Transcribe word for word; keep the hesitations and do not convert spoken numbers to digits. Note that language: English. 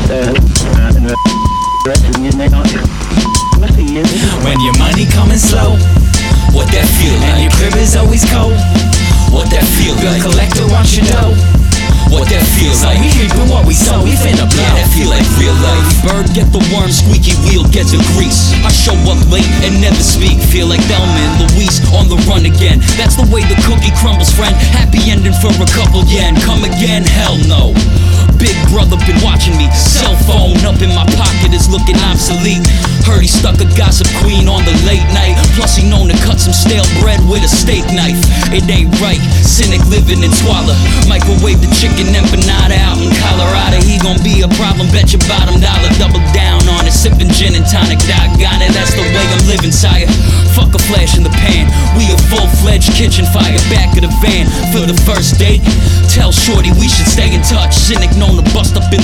When your money coming slow, what that feel like? And your crib is always cold, what that feel like? Bill collector wants your dough, what that feels like? We reaping what we sow, we finna blow. Yeah, that feel like real life. Bird get the worm, squeaky wheel get the grease. I show up late and never speak. Feel like Bellman, Luis on the run again. That's the way the cookie crumbles, friend. Happy ending for a couple yen. Come again, hell no. Big brother been watching me. Cell phone up in my pocket is looking obsolete. Heard he stuck a gossip queen on the late night. Plus he known to cut some stale bread with a steak knife. It ain't right, cynic living in Twala. Microwave the chicken empanada out in Colorado. He gon' be a problem, bet your bottom dollar. Double down on it, sipping gin and tonic. Doggone it, that's the way I'm living, sire. Fuck a flash in the pan, we a full-fledged kitchen fire. Back of the van for the first date. Tell shorty we should stay in touch. Cynic known to bust up in